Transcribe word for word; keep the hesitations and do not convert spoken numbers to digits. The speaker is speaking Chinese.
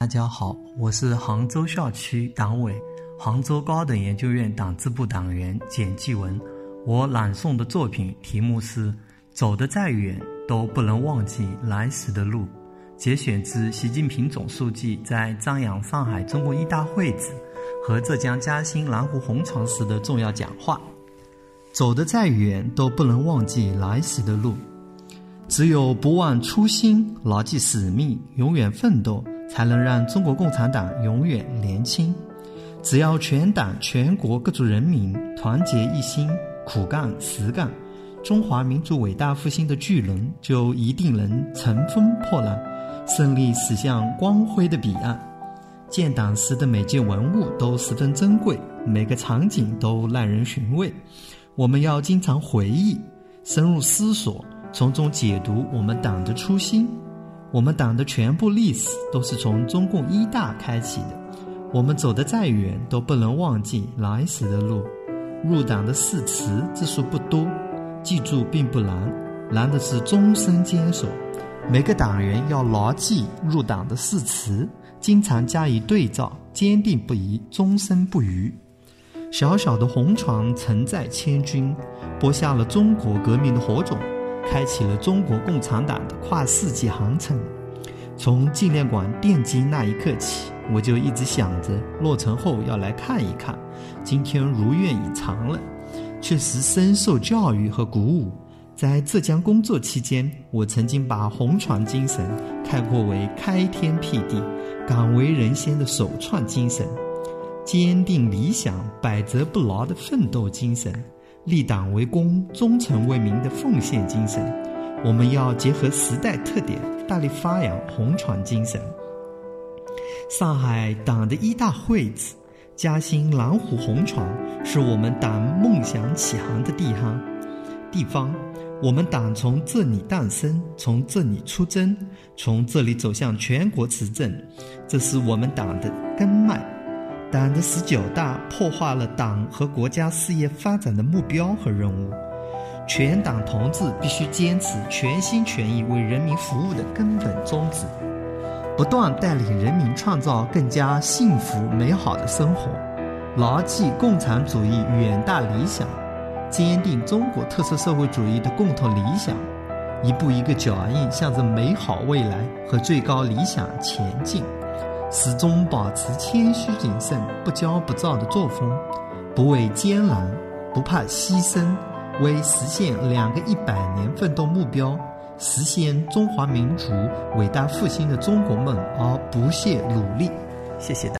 大家好，我是杭州校区党委杭州高等研究院党支部党员简继文。我朗诵的作品题目是《走得再远都不能忘记来时的路》，节选自习近平总书记在张扬上海中国一大会址和浙江嘉兴蓝湖红床时的重要讲话。走得再远都不能忘记来时的路，只有不忘初心，牢记使命，永远奋斗，才能让中国共产党永远年轻。只要全党全国各族人民团结一心，苦干实干，中华民族伟大复兴的巨轮就一定能乘风破浪，胜利驶向光辉的彼岸。建党时的每件文物都十分珍贵，每个场景都耐人寻味。我们要经常回忆，深入思索，从中解读我们党的初心。我们党的全部历史都是从中共一大开启的，我们走得再远都不能忘记来时的路。入党的誓词字数不多，记住并不难，难的是终身坚守。每个党员要牢记入党的誓词，经常加以对照，坚定不移，终身不渝。小小的红船承载千军，播下了中国革命的火种，开启了中国共产党的跨世纪航程。从纪念馆奠基那一刻起，我就一直想着落成后要来看一看，今天如愿以偿了，确实深受教育和鼓舞。在浙江工作期间，我曾经把红船精神概括为开天辟地、敢为人先的首创精神，坚定理想、百折不挠的奋斗精神，立党为公、忠诚为民的奉献精神。我们要结合时代特点，大力发扬红船精神。上海党的一大会址嘉兴蓝湖红床是我们党梦想起航的地方地方我们党从这里诞生，从这里出征，从这里走向全国执政，这是我们党的根脉。党的十九大破坏了党和国家事业发展的目标和任务，全党同志必须坚持全心全意为人民服务的根本宗旨，不断带领人民创造更加幸福美好的生活，牢记共产主义远大理想，坚定中国特色社会主义的共同理想，一步一个脚印向着美好未来和最高理想前进，始终保持谦虚谨慎、不骄不躁的作风，不畏艰难，不怕牺牲，为实现两个一百年奋斗目标，实现中华民族伟大复兴的中国梦而不懈努力。谢谢大家。